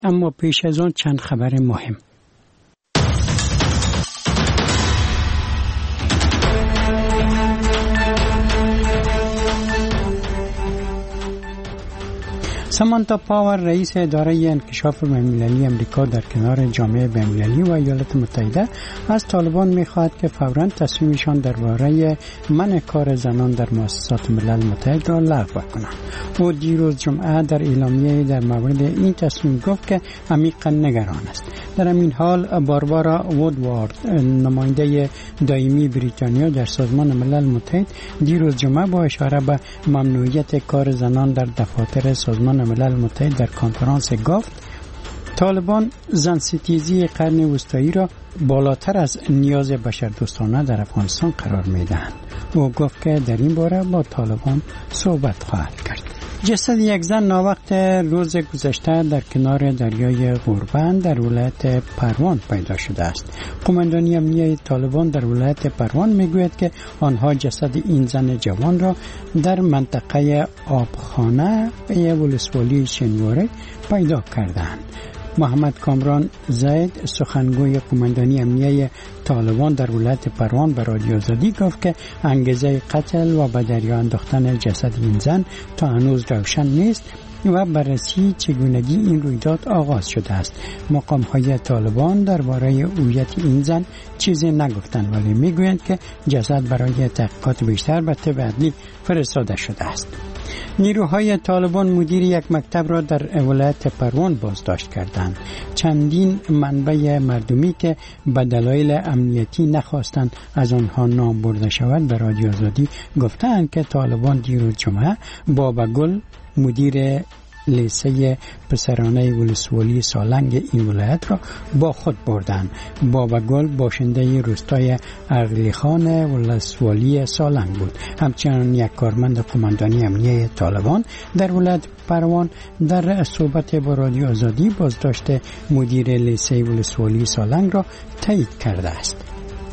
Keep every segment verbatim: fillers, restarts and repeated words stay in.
اما پیش از آن چند خبر مهم. سامانتا پاور رئیس اداره انکشاف بین‌المللی امریکا در کنار جامعه بین‌المللی و ایالات متحده از طالبان می‌خواهد که فوراً تصمیمشان درباره منع کار زنان در مؤسسات ملل متحد را لغو کنند. او دیروز جمعه در اعلامیه در مورد این تصمیم گفت که عمیقاً نگران است. در این حال باربارا وودوارد، نماینده دائمی بریتانیا در سازمان ملل متحد، دیروز جمعه با اشاره به ممنوعیت کار زنان در دفاتر سازمان ملل متحد در کنفرانس گفت طالبان زن ستیزی قرن وسطایی را بالاتر از نیاز بشردوستانه در افغانستان قرار می‌دهند. او گفت که در این باره با طالبان صحبت خواهد کرد. جسد یک زن ناوقت روز گذشته در کنار دریای غوربند در ولایت پروان پیدا شده است. قماندانی امنیتی طالبان در ولایت پروان میگوید که آنها جسد این زن جوان را در منطقه آبخانه به ولسوالی شنواره پیدا کردند. محمد کامران زید، سخنگوی قماندانی امنیتی طالبان در ولایت پروان، به رادیو آزادی گفت که انگیزه قتل و به دریا انداختن جسد این زن تا هنوز روشن نیست و بررسی چگونگی این رویداد آغاز شده است. مقام‌های طالبان درباره هویت این زن چیزی نگفتند، ولی میگویند که جسد برای تحقیقات بیشتر به طب عدلی فرستاده شده است. نیروهای طالبان مدیر یک مکتب را در ولایت پروان بازداشت کردند. چندین منبع مردمی که به دلایل امنیتی نخواستند از آنها نام برده شود به رادیو آزادی گفتند که طالبان دیروز جمعه بابا گل، مدیر لیسه پسرانه ولسوالی سالنگ این ولایت را با خود بردند. بابا گل باشنده روستای اغلی خان ولسوالی سالنگ بود. همچنین یک کارمند قماندانی امنیتی طالبان در ولایت پروان در صحبت با رادیو آزادی بازداشت مدیر لیسه ولسوالی سالنگ را تایید کرده است.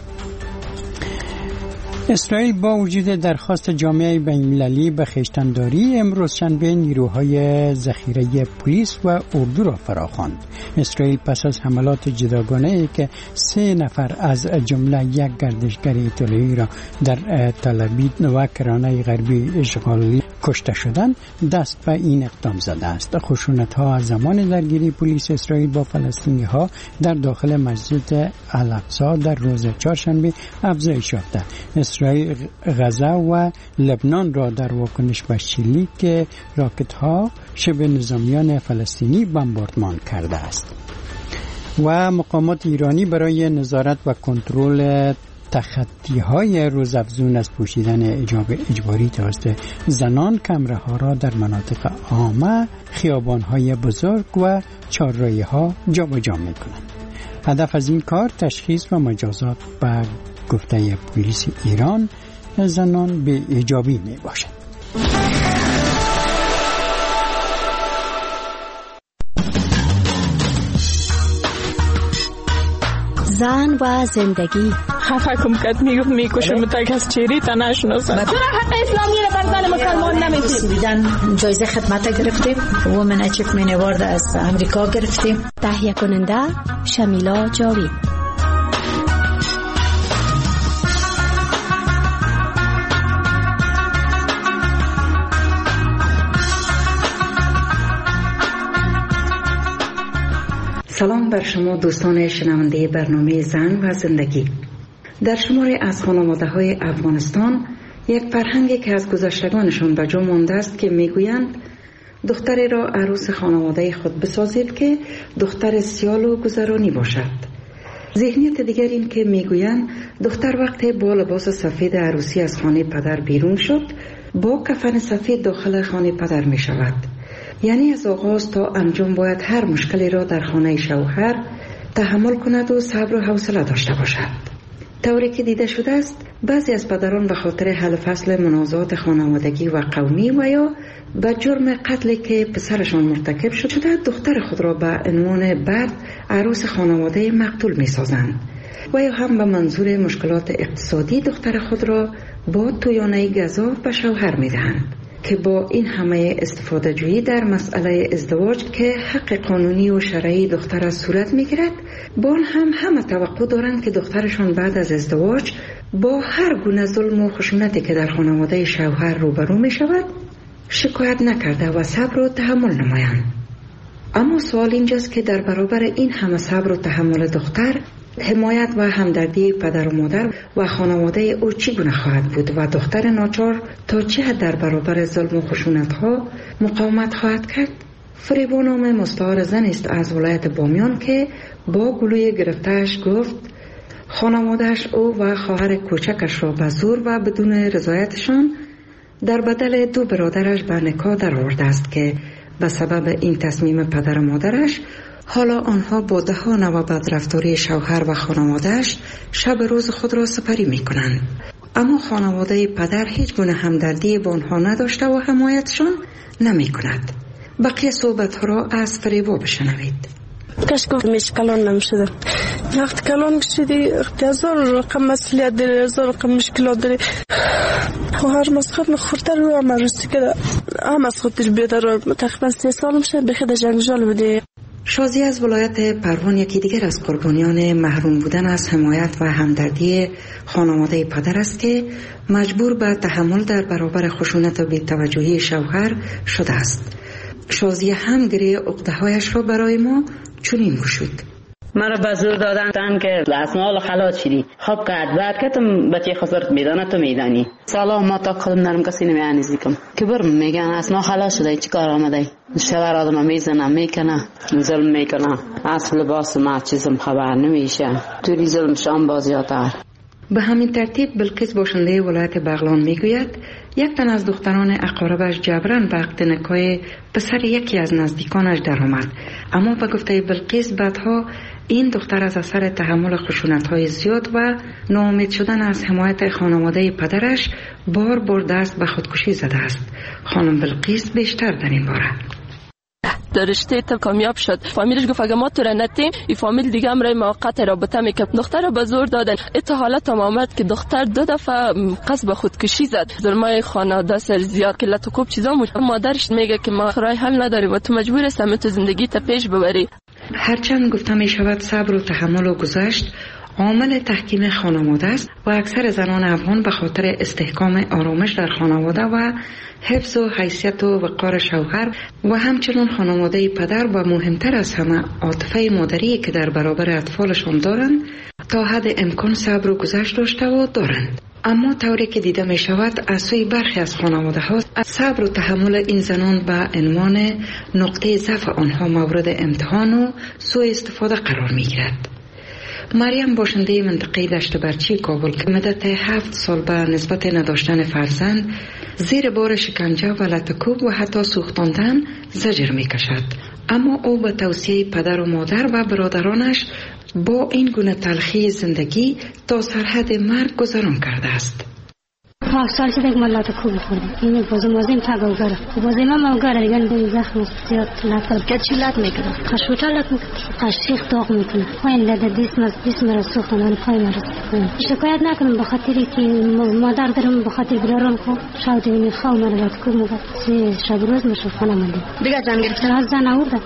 اسرائیل با وجود درخواست جامعه بین‌المللی به خویشتن‌داری امروز شنبه نیروهای ذخیره پلیس و اردو را فراخواند. اسرائیل پس از حملات جداگانه‌ای که سه نفر از جمله یک گردشگر ایتالیایی را در تل‌آویو و کرانه غربی اشغالی کشته شدند دست به این اقدام زده است. خشونت‌ها از زمان درگیری پلیس اسرائیل با فلسطینی‌ها در داخل مسجد الاقصی در روز چهارشنبه افزایش یافته. اسرائیل غزه و لبنان را در واکنش به شلیک راکت‌ها شبه نظامیان فلسطینی بمباردمان کرده است. و مقامات ایرانی برای نظارت و کنترل تخطی‌های روزافزون از پوشیدن حجاب اجباری توسط زنان کمره‌ها را در مناطق عامه، خیابان‌های بزرگ و چهارراهی‌ها جابجا می‌کنند. هدف از این کار تشخیص و مجازات به گفته پلیس ایران زنان به حجابی میباشد. زن و زندگی. خفه کم کت میگفت میکشم تک از چیری تا نشناسم. چرا حق اسلامی را بر زن مسلمان نمیدید؟ بیدن جایزه خدمت گرفتیم، وومن اچیومنت اوارد از امریکا گرفتیم. تهیه کننده شمیلا جاوید. سلام بر شما دوستان شنونده برنامه زن و زندگی. در شماری از خانواده‌های افغانستان یک فرهنگی که از گذشتگانشان به جا مانده است که میگویند دختری را عروس خانواده خود بسازید که دختر سیال و گذرانی باشد. ذهنیت دیگر این که میگویند دختر وقتی با لباس سفید عروسی از خانه پدر بیرون شد با کفن سفید داخل خانه پدر می شود. یعنی از آغاز تا انجام باید هر مشکلی را در خانه شوهر تحمل کند و صبر و حوصله داشته باشد. طوری که دیده شده است بعضی از پدران به خاطر حل فصل منازعات خانوادگی و قومی و یا به جرم قتلی که پسرشان مرتکب شده دختر خود را به عنوان بعد عروس خانواده مقتول می سازند و یا هم به منظور مشکلات اقتصادی دختر خود را با تویانه گزاف به شوهر می دهند. که با این همه استفاده جویی در مسئله ازدواج که حق قانونی و شرعی دختر از صورت میگیرد، با هم همه توقع دارند که دخترشان بعد از ازدواج با هر گونه ظلم و خشونتی که در خانواده شوهر روبرو می شود شکایت نکرده و صبر و تحمل نمایند. اما سوال اینجاست که در برابر این همه صبر و تحمل دختر، حمایت و همدردی پدر و مادر و خانواده او چگونه خواهد بود و دختر ناچار تا چه حد در برابر ظلم و خشونت ها مقاومت خواهد کرد؟ فریبا نام مستعار زن است از ولایت بامیان که با گلوی گرفتهش گفت خانوادهش او و خواهر کوچکش را به زور و بدون رضایتشان در بدل دو برادرش به نکاح در آورده است که به سبب این تصمیم پدر و مادرش حالا آنها با دهان و بدرفتاری شوهر و خانوادهش شب روز خود را سپری می کنند. اما خانواده پدر هیچ گونه همدردی با آنها نداشته و حمایتشان نمی کند. بقیه صحبت ها را از فریبا بشنوید. کاش گفتمش کلان نمیشده. وقت کلان شدی هزار رقم مسئولیت داره، هزار رقم مشکلات داره. هر مسخره خورده رو هم رسید که هم از خودش بیادر رو تقریبا سه سال میشه به خود جنگجال بده. شازی از ولایت پروان یکی دیگر از قربانیان محروم بودن از حمایت و همدردی خانواده پدر است که مجبور به تحمل در برابر خشونت و بی‌توجهی شوهر شده است. شازی هم گریه عقده‌هایش را برای ما چنین گشود. مرا به زور دادن که اسمال خلاص شدی. خب کرد بعد که تو بچه خسارت میدانه تو میدانی. سالا ما تا خودم نرم کسی نمیانیزی کم. که برم میگن اسما خلاص شده چی کار آمده؟ شوهر آدم میزنه میکنه ظلم میکنه. از لباس ما چیزم خبر نمیشه. توی ظلم شام بازیاتر. به همین ترتیب بلقیس باشنده ولایت بغلان میگوید یک تن از دختران اقاربش جبران به عقد نکاح پسر یکی از نزدیکانش در آمد. اما به گفته بلقیس بعدها این دختر از اثر تحمل خشونت‌های زیاد و ناامید شدن از حمایت خانواده پدرش بار بار دست به خودکشی زده است. خانم بلقیس بیشتر در این باره در رشته تا کامیاب شد. فامیلش گفت اگه ما تو را نتیم این فامیل دیگه هم رای موقت رابطه میکرد. دختر را به زور دادن. ات حالت هم آمد که دختر دو دفعه قصد به خودکشی زد. ظلمای خانواده سر زیاد که لطو کوب چیزا بود. مادرش میگه که ما رای حل نداریم و تو مجبور هستی تو زندگی تا پیش ببری. هرچند گفته می شود صبر و تحمل و گذشت عامل تحکیم خانواده است و اکثر زنان افغان به خاطر استحکام آرامش در خانواده و حفظ و حیثیت و وقار شوهر و همچنین خانواده پدر و مهمتر از همه عاطفه مادری که در برابر اطفالشان دارند تا حد امکان صبر و گذشت داشته و دارند. اما طوری که دیده می شود از سوی برخی از خانواده ها صبر و تحمل این زنان به عنوان نقطه ضعف آنها مورد امتحان و سوء استفاده قرار می گیرد. مریم باشنده منطقه دشت برچی کابل که مدت هفت سال به نسبت نداشتن فرزند زیر بار شکنجه و لطکوب و حتی سوختاندن زجر می کشد. اما او به توصیه پدر و مادر و برادرانش با این گونه تلخی زندگی تا سرحد مرگ گذران کرده است. پاک سال شده که من لطکوب خوردم. این بازم بازم تگاوگره. بازم هم اوگره دیگه این زخم زیاد لطکوب که چی لط میکنه؟ خشوتا لط میکنه. قشیق داغ میکنه. پایین لده دیسم از دیسم را سوختن ولی پای مرا. شکایت نکنم به خاطری که مادر دارم به خاطر برارم خو شاید این خواه مرا لطکوب میگه. سه شب روز میشه خانه مانده. دیگه زن گرفتن از زن آورده.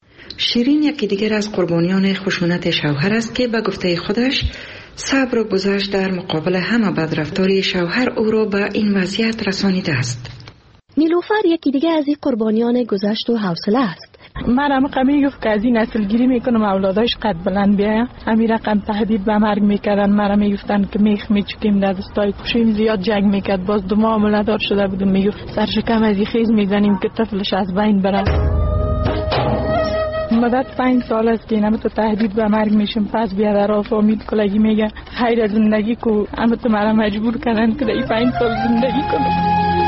شیرین یکی دیگر از قربانیان خشونت شوهر است که به گفته خودش صبر و گذشت در مقابل همه بدرفتاری شوهر او را به این وضعیت رسانیده است. نیلوفر یکی دیگه از این قربانیان گذشت و حوصله است. من هم قمی گفت که از این نسل گیری میکنم اولاداش قد بلند بیایم. همین رقم تهدید به مرگ میکردن. مرا میگفتن که میخ میچکیم در دستای کشیم. زیاد جنگ میکرد. باز دو ماه مولدار شده بودم. میگفت سرشکم از این خیز میزنیم که طفلش از بین بره. مدت پنج سال است که اینم تو تهدید به مرگ میشم. پس بیادر آف امید کلگی میگه خیر زندگی کو اما تو مرا مجبور کردن که در پنج سال زندگی کنم.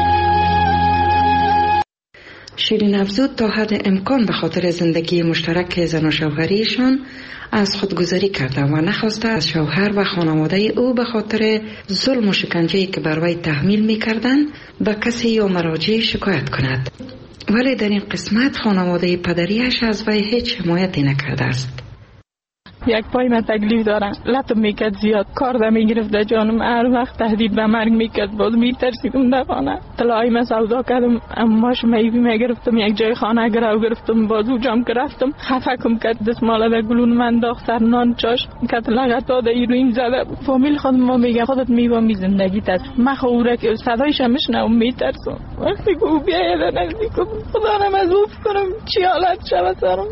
شیرین افزود تا حد امکان به خاطر زندگی مشترک زن و شوهریشان از خودگذری کرده و نخواسته از شوهر و خانواده او به خاطر ظلم و شکنجه‌ای که بر وی تحمیل میکردن به کسی یا مراجع شکایت کند. ولی در این قسمت خانواده پدریش از وی هیچ حمایتی نکرده است. یک پای من تکلیف دارم، لطم میکرد زیاد، کار ده میگرفت جانم، هر وقت تهدید به مرگ میکرد، باز میترسیدم در خانه. طلای من سودا کردم، اماش میوی میگرفتم، یک جای خانه گرو گرفتم، بازو جام که رفتم خفکم کرد، دستماله به گلون من داختر نان چاش کت لغت داده ایرویم زده. فامیل خودم ما میگه خودت میوامی زندگیت است، مخوره که صدایش هم میشنوم میترسم. وقتی که او بیاید نزدیکم خدا نم از اوف کنم چی حالت شود سرم.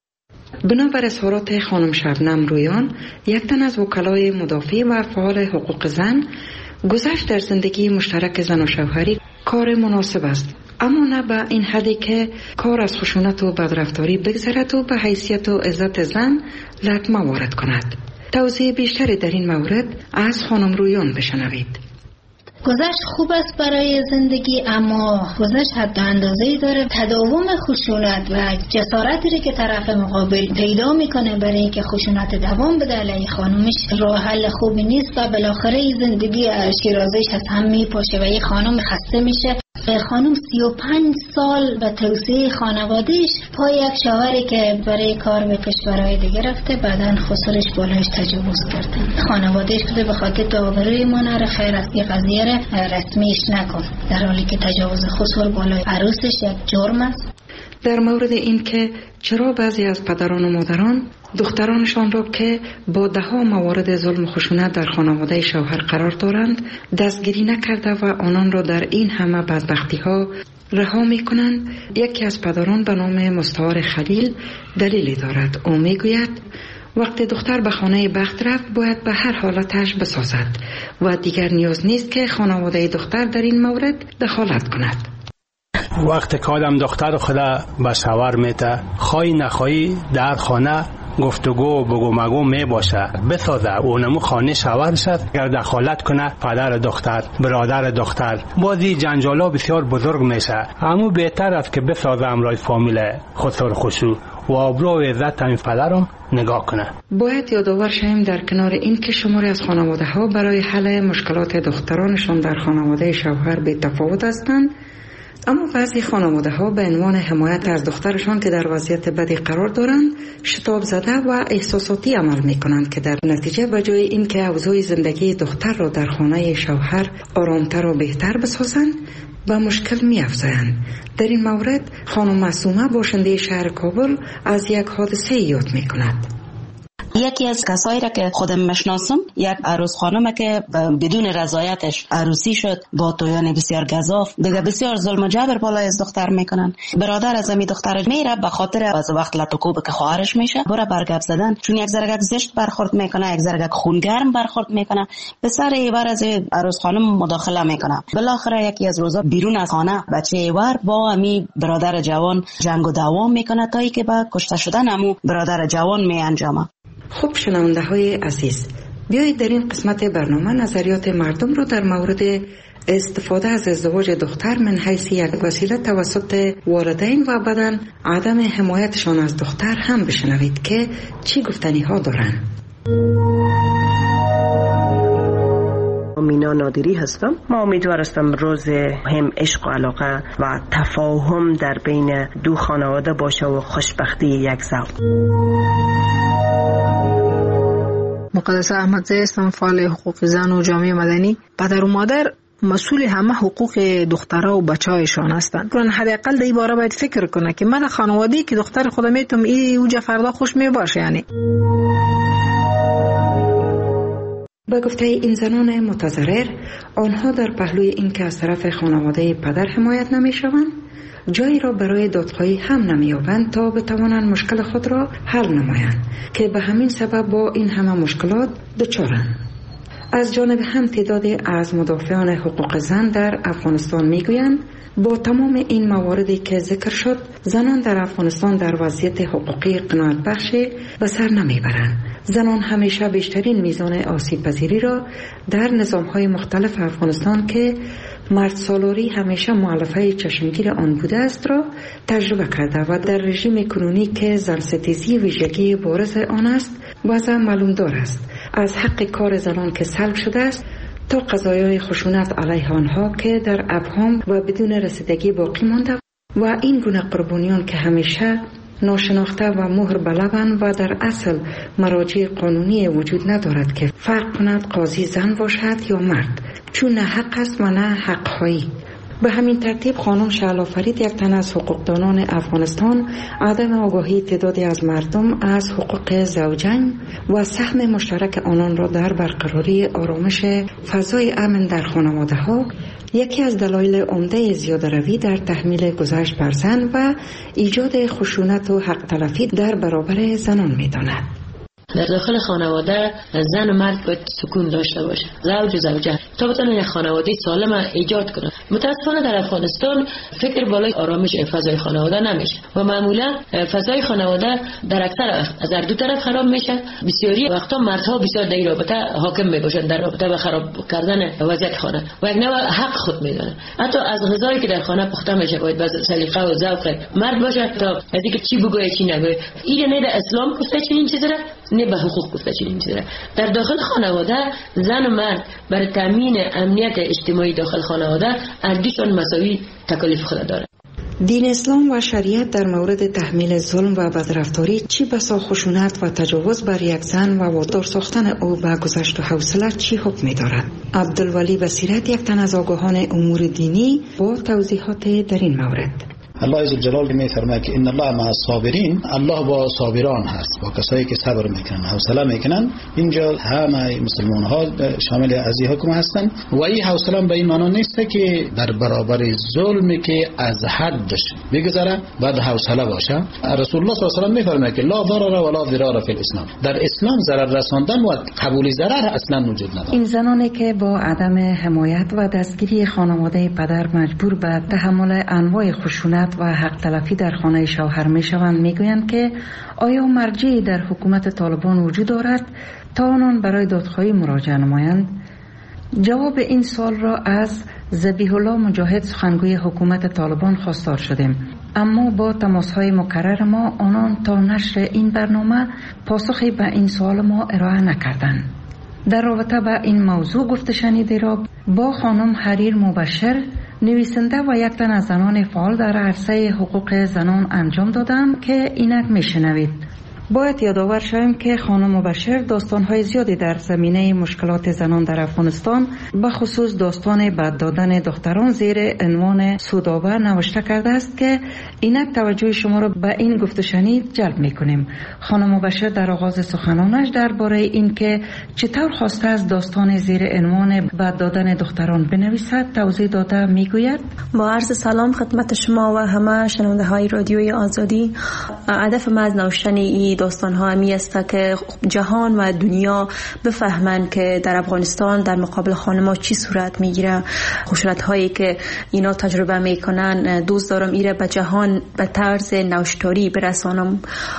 بنابر اظهارات خانم شبنم رویان، یک تن از وکلای مدافع و فعال حقوق زن، گذشت در زندگی مشترک زن و شوهری کار مناسب است، اما نه به این حدی که کار از خشونت و بدرفتاری بگذرد و به حیثیت و عزت زن لطمه وارد کند. توضیح بیشتری در این مورد از خانم رویان بشنوید. گذشت خوب است برای زندگی، اما گذشت حد و اندازه‌ای داره. تداوم خشونت و جسارتی که طرف مقابل پیدا میکنه برای اینکه خشونت دوام بده علیه خانومش راه حل خوبی نیست و بالاخره زندگی شیرازش از هم میپاشه و یه خانم خسته میشه. خانم سی و پنج سال به توسعه خانوادهش پای یک شوهری که برای کار به کشورهای دیگه رفته، بعدن خسرش بالایش تجاوز کرده. خانوادهش بده به خاطر داوری ما نره، خیر است یه قضیه را رسمیش نکن، در حالی که تجاوز خسر بالای عروسش یک جرم است. در مورد این که چرا بعضی از پدران و مادران دخترانشان را که با ده ها موارد ظلم و خشونت در خانواده شوهر قرار دارند دستگیری نکرده و آنان را در این همه بدبختی ها رها می کنند، یکی از پدران به نام مستعار خلیل دلیلی دارد. او می گوید وقتی دختر به خانه بخت رفت باید به هر حالتش بسازد و دیگر نیاز نیست که خانواده دختر در این مورد دخالت کند. وقتی که آدم دختر خدا به شوهر میته، خواهی نخواهی در خانه گفتگو بگو مگو می باشه، بسازه اونمو خانه شوهر شد. اگر دخالت کنه پدر دختر، برادر دختر، بازی جنجالا بسیار بزرگ میشه. اما بهتر است که بسازه امرای فامیل خسر خشوع و آبرو و عزت این پدرم نگاه کنه. باید یادآور شویم در کنار این که شماری از خانواده ها برای حل مشکلات دخترانشان در خانواده شوهر به تفاوت هستند، اما بعضی خانواده ها به عنوان حمایت از دخترشان که در وضعیت بدی قرار دارند شتاب زده و احساساتی عمل می کنند که در نتیجه به جای اینکه اوضاع زندگی دختر را در خانه شوهر آرامتر و بهتر بسازند به مشکل می افزایند. در این مورد خانم معصومه باشنده شهر کابل از یک حادثه یاد می کند. یکی از کسایی را که خودم میشناسم، یک عروس خانمه که بدون رضایتش عروسی شد با تویان بسیار گزاف، دیگه بسیار ظلم و جبر بالای از دختر میکنن. برادر از امی دختر میره به خاطر از وقت لطکوب که خواهرش میشه بره برگب زدن، چون یک ذره زشت برخورد میکنه، یک ذره خونگرم برخورد میکنه، به سر ایوار از عروس خانم مداخله میکنه. بالاخره یکی از روزا بیرون از خانه بچه ایوار با امی برادر جوان جنگ و دوام میکنه تا اینکه با کشته شدن امو برادر جوان می انجامه. خوب شنونده های عزیز، بیایید در این قسمت برنامه نظریات مردم رو در مورد استفاده از ازدواج دختر من حیث یک وسیله توسط والدین و بعداً عدم حمایتشان از دختر هم بشنوید که چی گفتنی ها دارن. مینا نادری هستم. ما امیدوار هستم روز هم عشق و علاقه و تفاهم در بین دو خانواده باشه و خوشبختی یک زوج. مقدسه احمدزی هستم، فعال حقوق زن و جامعه مدنی. پدر و مادر مسئول همه حقوق دخترها و بچه‌هایشان هستند. چون حداقل در این باره باید فکر کنه که من خانواده‌ای که دختر خودم میتونم این اوج فردا خوش می باشه. یعنی با گفته این زنان متضرر، آنها در پهلوی این که از طرف خانواده پدر حمایت نمی‌شوند، جایی را برای دادخواهی هم نمی‌یابند تا بتوانند مشکل خود را حل نمایند که به همین سبب با این همه مشکلات دچارند. از جانب هم تعدادی از مدافعان حقوق زن در افغانستان میگویند با تمام این مواردی که ذکر شد، زنان در افغانستان در وضعیت حقوقی قناعت بخشی به سر نمیبرند. زنان همیشه بیشترین میزان آسیب پذیری را در نظام‌های مختلف افغانستان که مرد سالاری همیشه مؤلفه چشمگیر آن بوده است را تجربه کرده و در رژیم کنونی که زن ستیزی ویژگی بارز آن است وضع معلوم دار است. از حق کار زنان که سلب شده است تا قضایای خشونت علیه آنها که در ابهام و بدون رسیدگی باقی مانده و این گونه قربانیان که همیشه ناشناخته و مهر بلبن و در اصل مراجع قانونی وجود ندارد که فرق کند قاضی زن باشد یا مرد، چون نه حق است و نه حق‌هایی. به همین ترتیب خانم شعلا فرید، یک تن از حقوقدانان افغانستان، عدم آگاهی تعدادی از مردم از حقوق زوجین و سهم مشترک آنان را در برقراری آرامش فضای امن در خانواده ها یکی از دلایل عمده زیاده‌روی در تحمیل گذشت بر زن و ایجاد خشونت و حق تلفی در برابر زنان می‌داند. در داخل خانواده زن و مرد باید سکون داشته باشه، زوج و زوجه، تا بتونن یک خانواده سالم ایجاد کنن. متاسفانه در افغانستان فکر بالای آرامش فضای خانواده نمیشه و معمولا فضای خانواده در اکثر وقت از هر دو طرف خراب میشه. بسیاری وقتا مردها بسیار در این رابطه حاکم میباشن، در رابطه به خراب کردن وضعیت خانه و یک نوع حق خود میدونن. حتی از غذایی که در خانه پخته میشه باید به سلیقه و ذوق مرد باشه تا از اینکه چی بگویه چی نگویه. این نه در اسلام گفته چنین چیزی را، نه به حقوق گفته چنین چیزی را. در داخل خانواده زن و مرد برای تامین امنیت اجتماعی داخل خانواده اردیشان مساوی تکالیف خود داره. دین اسلام و شریعت در مورد تحمیل ظلم و بدرفتاری چی بسا خشونت و تجاوز بر یک زن و وادار ساختن او به گذشت و حوصله چی حکم می‌دارد؟ عبدالولی بصیرت، یک تن از آگاهان امور دینی، با توضیحات در این مورد. الله عز وجل می‌فرماید که ان الله مع الصابرین، الله با صابران هست، با کسایی که صبر میکنن، حوصله میکنن. اینجا همه مسلمان ها شامل از این حکم هستن و این حوصله به این معنی نیست که در برابر ظلمی که از حدش بگذره بعد حوصله باشه. رسول الله صلی الله علیه و آله می‌فرماید که لا ضرر ولا ضرار فی الاسلام، در اسلام ضرر رساندن و قبول ضرر اصلا وجود نداره. این زنانی که با عدم حمایت و دستگیری خانواده پدر مجبور به تحمل انواع خشونت و حق تلفی در خانه شوهر می شوند، می گویند که آیا مرجعی در حکومت طالبان وجود دارد تا آنان برای دادخواهی مراجعه نمایند؟ جواب این سوال را از ذبیح الله مجاهد، سخنگوی حکومت طالبان، خواستار شدیم، اما با تماس‌های مکرر ما آنان تا نشر این برنامه پاسخی به این سوال ما ارائه نکردند. در رابطه با این موضوع گفته شنیده را با خانم حریر مبشر، نویسنده و یک تن از زنان فعال در عرصه حقوق زنان انجام دادم که اینک میشنوید. باید یادآور شویم که خانم مبشر داستان‌های زیادی در زمینه مشکلات زنان در افغانستان، به خصوص داستان بد دادن دختران زیر عنوان سودآور نوشته کرده است که اینک توجه شما را به این گفت و شنید جلب می‌کنیم. خانم مبشر در آغاز سخنانش درباره این که چطور خواسته از داستان زیر عنوان بد دادن دختران بنویسد توضیح داده میگوید: با عرض سلام خدمت شما و همه شنونده‌های رادیوی آزادی. هدف ما از نوشتن این داستان ها همی است که جهان و دنیا بفهمند که در افغانستان در مقابل خانم‌ها چی صورت میگیره، خشونت هایی که اینا تجربه میکنن. دوست دارم ایره به جهان به طرز نوشتاری برسانم.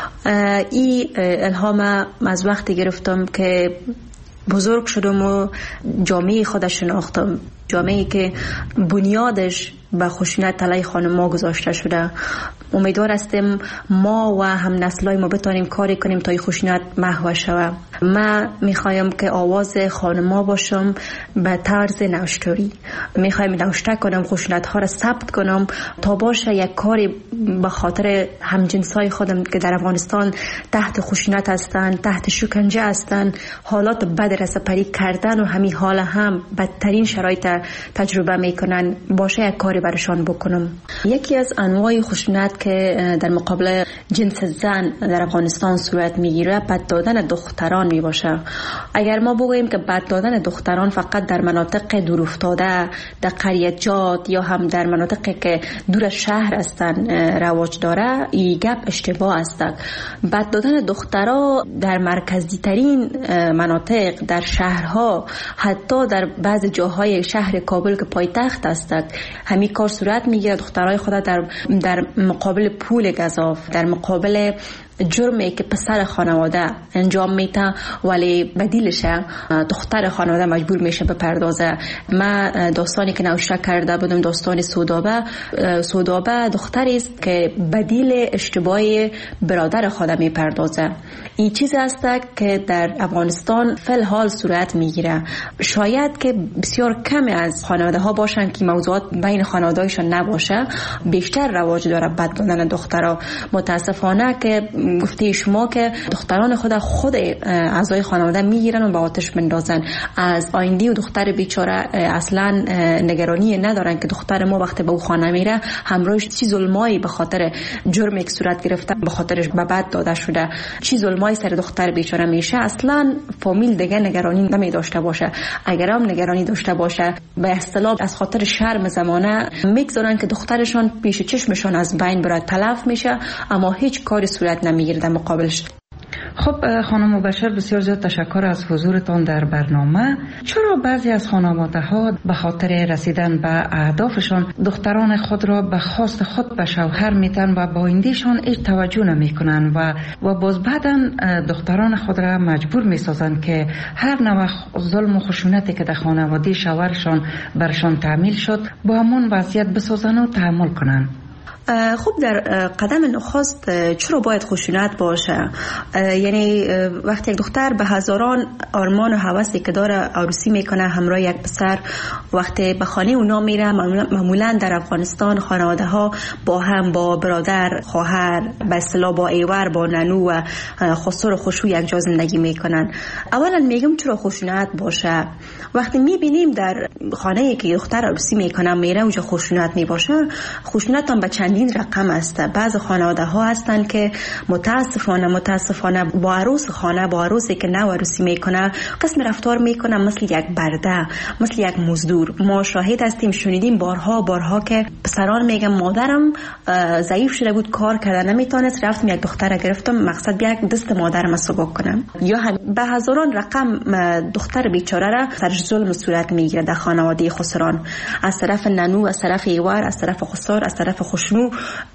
این الهام از وقتی گرفتم که بزرگ شدم و جامعه خودش شناختم، جامعه که بنیادش به خشونت علیه خانم‌ها گذاشته شده. امیدوار هستیم ما و هم نسلای ما بتونیم کاری کنیم تا این خشونت محو شود. من میخوایم که آواز خانم‌ها باشم به طرز نوشتاری. میخوایم نوشته کنم، خشونت ها را ثبت کنم تا باشه یک کاری به خاطر همجنسای خودم که در افغانستان تحت خشونت هستند، تحت شکنجه هستند، حالات بد رسپری کردن و همین حال هم بدترین شرایط تجربه میکنن، باشه یک کاری برشان بکنم. یکی از انواع خشونت که در مقابل جنس زن در افغانستان صورت میگیره بد دادن دختران میباشه. اگر ما بگوییم که بد دادن دختران فقط در مناطق دور افتاده، در قریه‌جات یا هم در مناطقی که دور از شهر هستن رواج داره، این گپ اشتباه است. بد دادن دخترها در مرکزی ترین مناطق، در شهرها، حتی در بعض جاهای شهر کابل که پایتخت است، همین کار صورت میگیره. دخترای خود در در مقابل پول گزاف، در مقابل جرمی که پسر خانواده انجام میده ولی بدیلش دختر خانواده مجبور میشه بپردازه. من داستانی که نوشته کرده بودم داستان سودابه. سودابه دختری است که بدیل اشتباه برادر خود میپردازه. این چیزی است که در افغانستان فی الحال صورت میگیره. شاید که بسیار کمی از خانواده ها باشن که موضوعات بین خانواده‌هایشان نباشه، بیشتر رواج داره بد بودن دخترها. متاسفانه که گفته شما که دختران خود خود اعضای خانواده میگیرن و به آتش میندازن. از آینده و دختر بیچاره اصلا نگرانی ندارن که دختر ما وقتی به او خانه میره همراهش چی ظلمایی به خاطر جرمی که صورت گرفته به خاطرش به بد داده شده، چی ظلمایی سر دختر بیچاره میشه. اصلا فامیل دیگه نگرانی نمی داشته باشه. اگر هم نگرانی داشته باشه به اصطلاح از خاطر شرم زمانه میگذارن که دخترشان پیش چشمشان از بین بره، تلف میشه، اما هیچ کاری صورت نمیگیره در مقابلش. خب خانم مبشر، بسیار زیاد تشکر از حضورتان در برنامه. چرا بعضی از خانواده ها به خاطر رسیدن به اهدافشان دختران خود را به خواست خود به شوهر میتن و با آیندهشان هیچ توجه نمیکنن و و باز بعداً دختران خود را مجبور میسازن که هر نوع ظلم و خشونتی که در خانواده شوهرشان برشان تعمیل شد با همون وضعیت بسازن و تحمل کنن؟ خب در قدم نخست چرا باید خشونت باشه؟ یعنی وقتی یک دختر به هزاران آرمان و هوسی که داره عروسی میکنه همراه یک پسر، وقتی به خانه اونا میره، معمولا در افغانستان خانواده ها با هم با برادر، خواهر، به اصطلاح با ایور، با ننو و خسر و خشو یک جا زندگی میکنن. اولا میگم چرا خشونت باشه؟ وقتی میبینیم در خانه که دختر عروسی میکنه میره اونجا خشونت میباشه، خشونت هم به چندین رقم است. بعض خانواده ها هستن که متاسفانه متاسفانه با عروس خانه، با عروسی که نو عروسی میکنه قسم رفتار میکنه مثل یک برده، مثل یک مزدور. ما شاهد هستیم، شنیدیم بارها بارها که پسران میگن مادرم ضعیف شده بود، کار کرده نمیتونست، رفتم یک دختر گرفتم مقصد یک دست مادرم سبک کنم. یا هم به هزاران رقم دختر بیچاره را سرش ظلم صورت میگیره در خانواده خسران، از طرف ننو، از طرف ایوار، از طرف خسار، از طرف خشنو.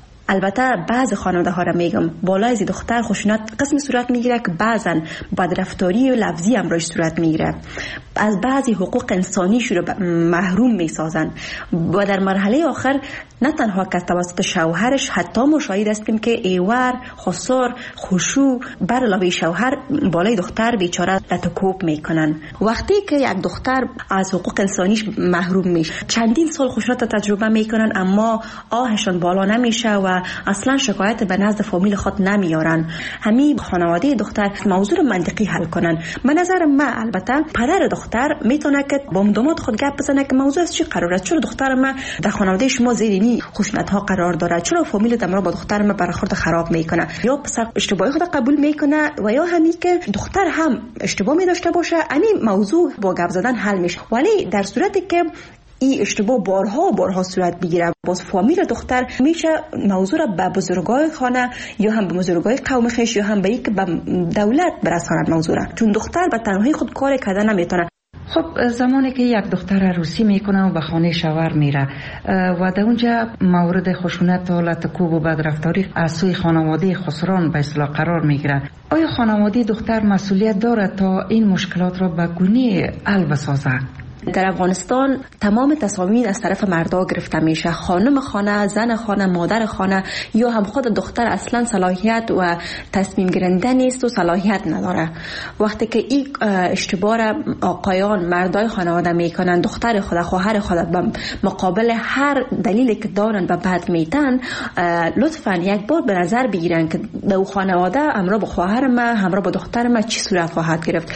البته بعض خانواده ها را میگم بالای از دختر خشونت قسم صورت میگیره که بعضن بدرفتاری و لفظی هم روش صورت میگیره. از بعضی حقوق انسانی شو رو محروم میسازن و در مرحله آخر نه تنها که توسط شوهرش، حتی ما شاهد هستیم که ایور، خسار، خشوع بر علاوه شوهر بالای دختر بیچاره تکوب میکنن. وقتی که یک دختر از حقوق انسانیش محروم میشه، چندین سال خشونت تجربه میکنن اما آهشون بالا نمیشه و اصلا شکایت به نزد فامیل خود نمیارن. همین خانواده دختر موضوع منطقی حل کنن. به نظر من البته پدر دختر میتونه که با داماد خود گپ بزنه که موضوع از چی قراره، چرا دختر ما در خانواده شما زیرینی خشونت ها قرار داره، چرا فامیل دمرا با دختر ما برخورد خراب میکنه، یا پسر اشتباهی خود قبول میکنه و یا همین که دختر هم اشتباه می داشته باشه. همین موضوع با گپ زدن حل میشه. ولی در صورتی که این اشتباه بارها بارها صورت بگیره، باز فامیل دختر میشه موضوع را به بزرگای خانه یا هم به بزرگای قوم خیش یا هم به یک به دولت برساند موضوع را، چون دختر به تنهایی خود کار کردن نمیتونه. خب زمانی که یک دختر عروسی میکنه و به خانه شوهر میره و در اونجا مورد خشونت و لطکوب و بدرفتاری از سوی خانواده خسران به اصطلاح قرار میگیره، آیا خانواده دختر مسئولیت داره تا این مشکلات را به گونه حل بسازه؟ در افغانستان تمام تصامیم از طرف مردا گرفته میشه. خانم خانه، زن خانه، مادر خانه یا هم خود دختر اصلا صلاحیت و تصمیم گیرنده نیست و صلاحیت نداره. وقتی که این اشتباه را آقایان مردای خانواده میکنن، دختر خود، خواهر خود به مقابل هر دلیلی که دارن به بد میتن، لطفاً یک بار به نظر بگیرن که در خانواده همراه با خواهر ما، همراه با دختر ما چی صورت خواهد گرفت.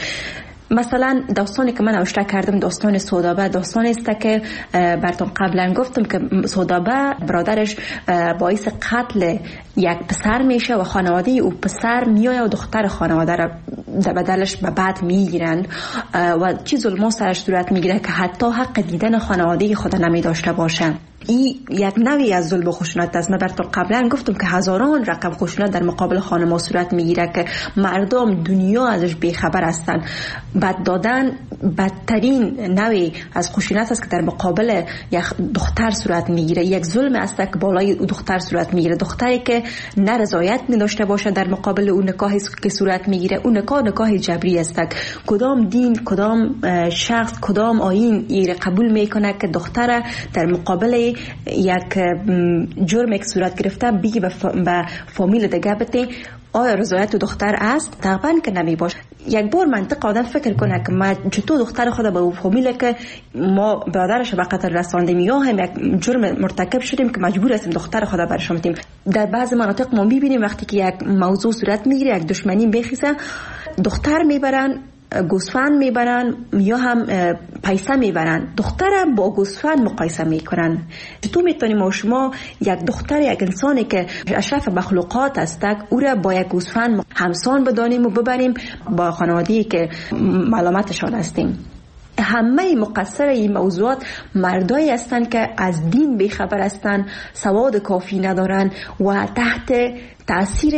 مثلا داستانی که من نوشته کردم داستان سودابه، داستانی است که براتون قبلا گفتم که سودابه برادرش باعث قتل یک پسر میشه و خانواده او پسر میایه و دختر خانواده را در بدلش به بعد میگیرن و چی ظلم سرش صورت میگیره که حتی حق دیدن خانواده خود نمی داشته باشه. این یک نوعی از ظلم و خشونت است. من براتون قبلا گفتم که هزاران رقم خشونت در مقابل خانم‌ها صورت میگیره که مردم دنیا ازش بیخبر هستن. بد دادن بدترین نوعی از خشونت است که در مقابل یک دختر صورت میگیره. یک ظلم است که بالای دختر صورت میگیره. دختری که نه رضایت نداشته باشه در مقابل اون نکاحی که صورت میگیره، اون نکاح نکاح جبری است. کدام دین، کدام شخص، کدام آیین این قبول میکنه که دختر در مقابل یک جرم که صورت گرفته بگی به فامیل دیگه بده آیا رضایت دختر است؟ طبعا که نمی باشه. یک بار منطق آدم فکر کنه که ما چطور دختر خود به فامیل که ما برادرش به قتل رساندیم یا هم یک جرم مرتکب شدیم که مجبور هستیم دختر خود برش بدیم. در بعض مناطق ما میبینیم وقتی که یک موضوع صورت میگیره، یک دشمنی بخیزه، دختر میبرن گوسفند میبرن یا هم پیسه میبرن، دختر با گوسفند مقایسه میکنن. چطور میتونیم ما شما یک دختر، یک انسانی که اشرف مخلوقات است، او را با یک گوسفند همسان بدانیم و ببریم با خانواده‌ای که ملامتشان هستیم؟ همه مقصر این موضوعات مردایی هستند که از دین بیخبر هستند، سواد کافی ندارن و تحت تاثیر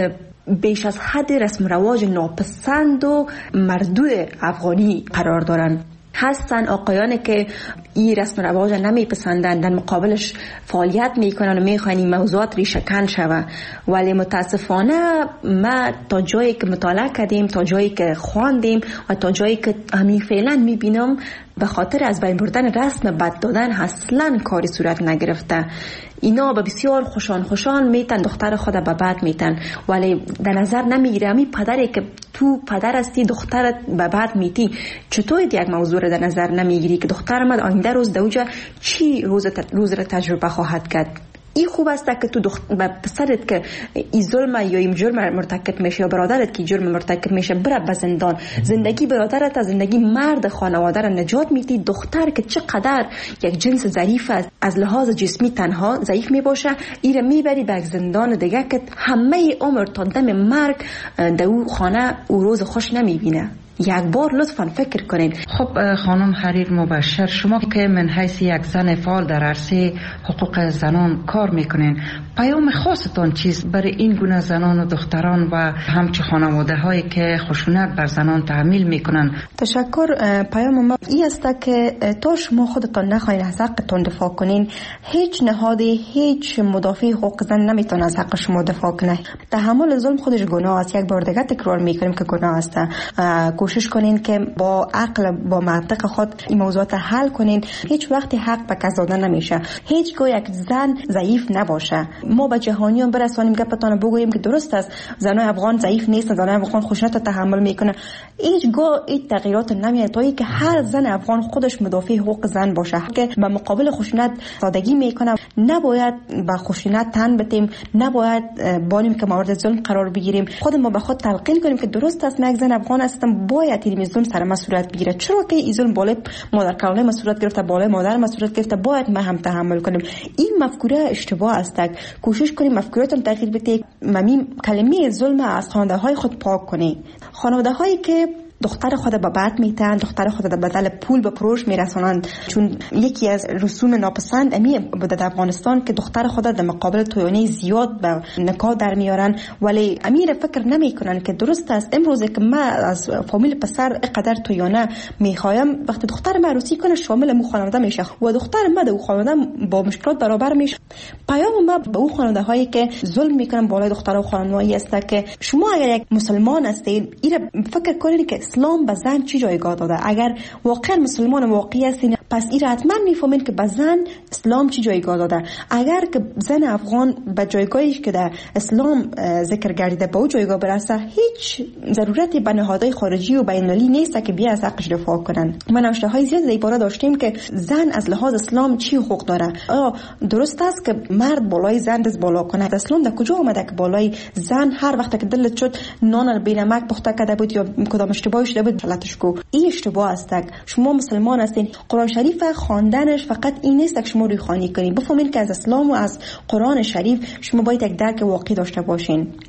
بیش از حد رسم رواج ناپسند و مردود افغانی قرار دارن. هستن آقایانی که این رسم رواج نمیپسندن، در مقابلش فعالیت میکنن و میخوان این موضوعات ریشه‌کن شوه. ولی متاسفانه ما تا جایی که مطالعه کردیم، تا جایی که خواندیم و تا جایی که همین فعلا میبینم، به خاطر از بین بردن رسم بد دادن اصلا کاری صورت نگرفته. اینا به بسیار خوشان خوشان میتن دختر خود به بد میتن، ولی در نظر نمیگیره امی پدری که تو پدر هستی دخترت به بد میتی، چطور یک موضوع رو در نظر نمیگیری که دختر من آینده روز دوجه چی روز روز رو تجربه خواهد کرد؟ این خوب است که تو دخت... پسرت که این ظلم یا این جرم مرتکب میشه یا برادرت که جرم مرتکب میشه بره به زندان، زندگی برادرت از زندگی مرد خانواده را نجات میدی. دختر که چقدر یک جنس ضعیف است، از لحاظ جسمی تنها ضعیف میباشه، این میبری به زندان دیگه که همه عمر تا دم مرگ در اون خانه او روز خوش نمیبینه. یک بار لطفاً فکر کنین. خب خانم حریر مبشر، شما که من حیث یک زن فعال در عرصه حقوق زنان کار میکنین، پیام خاصتان چیست برای این گونه زنان و دختران و همچه خانواده هایی که خشونت بر زنان تحمیل میکنن؟ تشکر. پیام ما این است که تا شما خودتان نخواهید از حقتان دفاع کنین، هیچ نهادی، هیچ مدافع حقوق زن نمیتونه از حق شما دفاع کنه. تحمل ظلم خودش گناه است. یک بار دیگه تکرار میکنیم که گناه است. کوشش کنین که با عقل، با منطق خود این موضوعات حل کنین. هیچ وقتی حق به کس داده نمیشه. هیچگاه یک زن ضعیف نباشه. ما به جهانیان برسانیم گپتان بگوییم که درست است زنای افغان ضعیف نیست، زنای افغان خشونت تحمل میکنه. هیچگاه این تغییرات نمیاد تا اینکه هر زن افغان خودش مدافع حقوق زن باشه که به مقابل خشونت سادگی میکنه. نباید به خشونت تن بدیم، نباید بانیم که مورد ظلم قرار بگیریم. خود ما به خود تلقین کنیم که درست است من یک زن افغان هستم، باید این ظلم سر من صورت بگیره. چرا که این ظلم بالای مادر کلانه من صورت گرفته، بالای مادر من صورت گرفته، باید ما هم تحمل کنیم. این مفکوره اشتباه است. کوشش کنیم مفکوراتون تغییر بدید. ممی کلمه ظلم از خانواده های خود پاک کنید. خانواده هایی که دختر خود به بد میتن، دختر خود در بدل پول به پروش میرسانند، چون یکی از رسوم ناپسند امی بوده در افغانستان که دختر خود در مقابل تویانه زیاد به نکاح در میارن، ولی امیر فکر نمیکنن که درست است. امروز که ما از فامیل پسر قدر تویانه میخوایم، وقتی دختر ما عروسی کنه شامل مو خانواده میشه و دختر ما در خانواده با مشکلات برابر میشه. پیام ما به اون خانواده هایی که ظلم میکنن بالای دختر و خانواده است که شما اگر یک مسلمان هستید، این فکر کنید که اسلام به زن چی جایگاه داده. اگر واقعا مسلمان واقعی هستین پس این حتما میفهمین که به زن اسلام چی جایگاه داده. اگر که زن افغان به جایگاهی که در اسلام ذکر گردیده به اون جایگاه برسه، هیچ ضرورتی به نهادهای خارجی و بین‌المللی نیست که بیا از حقش دفاع کنن. ما نوشته های زیاد در این باره داشتیم که زن از لحاظ اسلام چی حقوق داره. آیا درست است که مرد بالای زن دست بالا کنه؟ اسلام در کجا اومده که بالای زن هر وقت که دلت شد نان بی نمک پخته کرده بود یا کدام اشتباهی شده بود غلطش کو؟ این اشتباه است. شما مسلمان هستین، قرآن شریف خواندنش فقط این نیست که شما روی خوانی کنید. بفهمید که از اسلام و از قرآن شریف شما باید یک درک واقعی داشته باشین.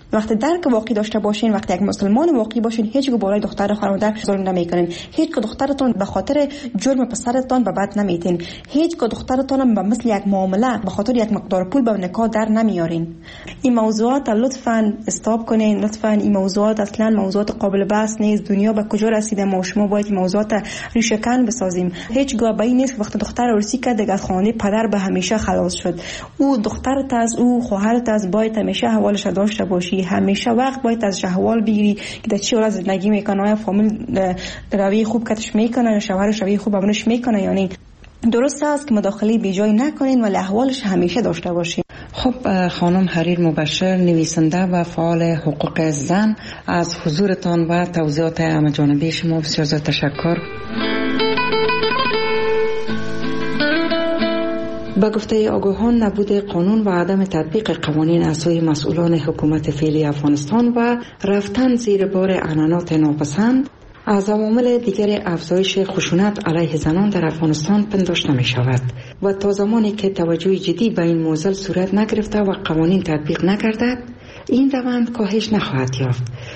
وقتی درک واقعی داشته باشین، وقتی یک مسلمان واقعی باشین، هیچ گونه بالای دختر خانواده ظلم نمیکنین، هیچ که دخترتون به خاطر جرم پسرتون به بد نمیتین، هیچ که دخترتون به مثل یک معامله به خاطر یک مقدار پول به نکاح در نمیارین. این موضوعات لطفاً استاپ کنین، لطفاً این موضوعات اصلا موضوعات قابل بحث نیست. دنیا به کجا رسیده؟ ما شما باید این موضوعات ریشه کن بسازیم. هیچ گاه به این نیست وقتی دختر عروسی کرد دیگه از خانه پدر به همیشه خلاص شد. او دخترت از او خواهرت از باید همیشه حوالش داشته باشی، همیشه وقت باید از احوال بگیری که در چی حالت زندگی میکنه، فامیل روی خوب کتش میکنه یا شوهرش روی خوب ابنش میکنه. یعنی درست است که مداخله بیجای نکنین ولی احوالش همیشه داشته باشین. خب خانم حریر مبشر، نویسنده و فعال حقوق زن، از حضورتان و توضیحات همه‌جانبه شما بسیار زیاد تشکر. با گفته آگاهان، نبود قانون و عدم تطبیق قوانین از سوی مسئولان حکومت فعلی افغانستان و رفتن زیر بار عنعنات ناپسند از عوامل دیگر افزایش خشونت علیه زنان در افغانستان پنداشته می شود و تا زمانی که توجه جدی به این موضوع صورت نگرفته و قوانین تطبیق نگردد، این روند کاهش نخواهد یافت.